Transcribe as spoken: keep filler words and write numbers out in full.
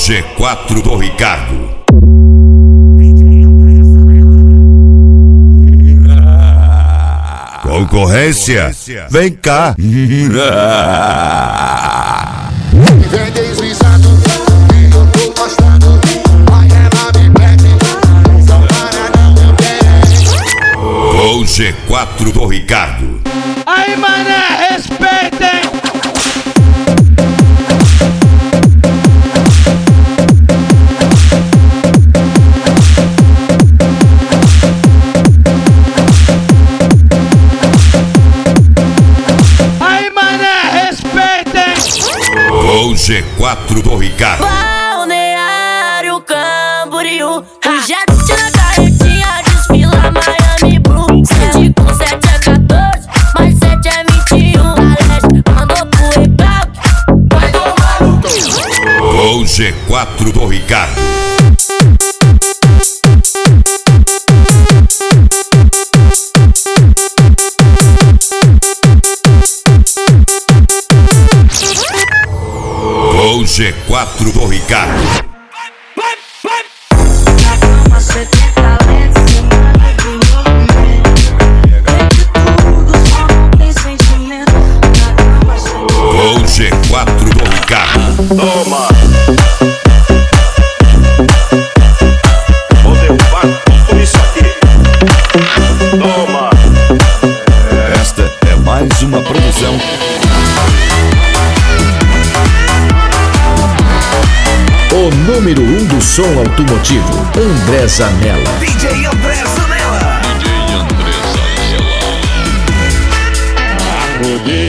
G quatro do Ricardo. Concorrência, vem cá. Vem deslizando, e eu tô gostando. Vai ela me pede, só para não me ver. Com G quatro do Ricardo. Aí, mané, respeitem! Aí, mané, respeitem! Com G quatro do Ricardo. Balneário Camboriú, o jet na carretinha desfila Miami Blue. Sete com sete é quatorze, mais sete é vinte e um. A leste mandou pro recalque, vai tomar no cu. Com G quatro do Ricardo. Com G quatro do Ricardo. Você tem talento, sem tudo, só não tem sentimento. Com G quatro do Ricardo. Toma! Vou derrubar tudo isso aqui. Toma! Esta é mais uma produção. O número um do som automotivo, André Zanella. D J André Zanella. D J André Zanella.